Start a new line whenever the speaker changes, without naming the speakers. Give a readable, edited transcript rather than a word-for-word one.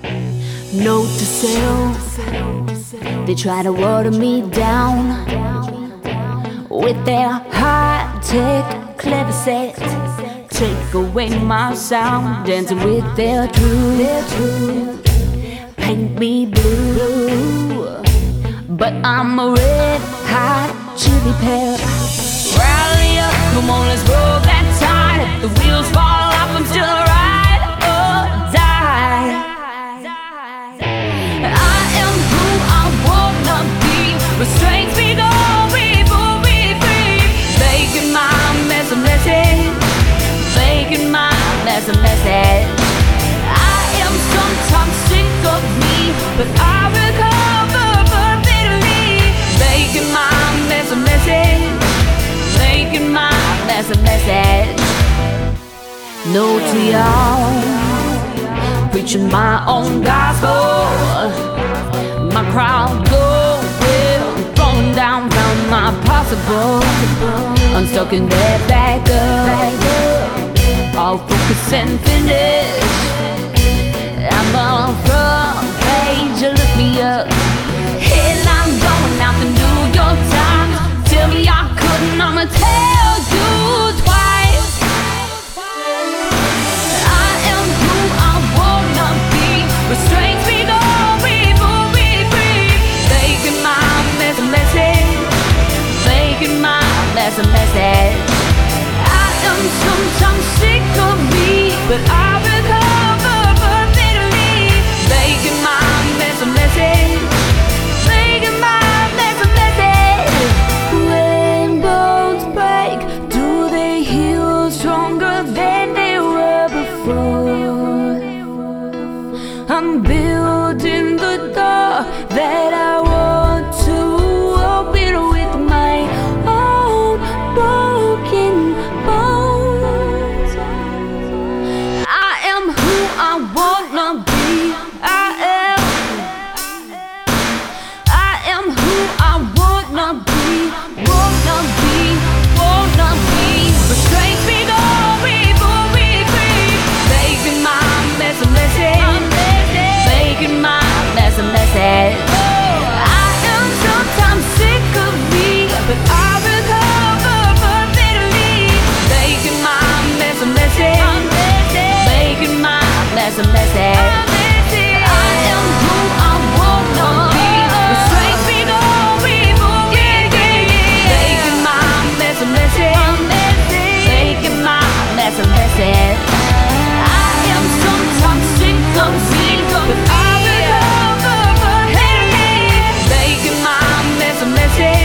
Note to self, they try to water me down with their high-tech clever set. Take away my sound, dancing with their truth. Paint me blue, but I'm a red hot chili pepper. Rally up, come on, let's roll that tide. If the wheels fall off, I'm still a ride or die. I am who I wanna be. Restraints me, go, be free. Making my mess a message. Making my mess a message. I am sometimes sick of me, but I recover bitterly. Making my mess a message. Making my mess a message. No to y'all, preaching my own gospel. My crowd going, throwing down, found my possible. Unstuck in that back up, all focus and finish. I'm on front page, you look me up. Headline going out to New York Times. Tell me I couldn't, I'ma tell you twice. I am who I wanna be. Restraints me, go, be free. Making my mess a message. Making my mess a message. I am sometimes sick of me, but I recover bitterly. Making my mess a message. Making my mess a message. When bones break, do they heal stronger than they were before? I'm building the door that I want to open with my own broken bones. I am who I wanna be. I am who I wanna be. Wanna be. Restraints me, go, be free. Making my mess a message. Making my mess a message. I am sometimes sick of me, but I recover bitterly. Making my mess a message. Making my mess a message. I am who I wanna be. Restraints me, go, be free. Making my mess a message. Making my mess a message. I am sometimes sick of me, but I recover bitterly. Making my mess a message.